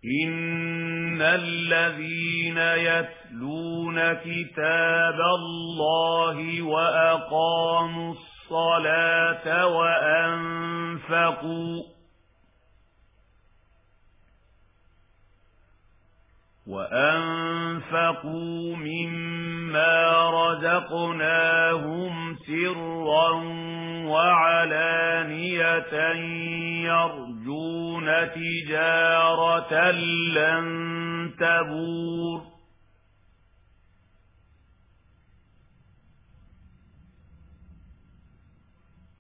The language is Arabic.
إن الذين يتلون كتاب الله وأقاموا الصلاة وأنفقوا مما رزقناهم سرا وعلانية يرجون تجارة لن تبور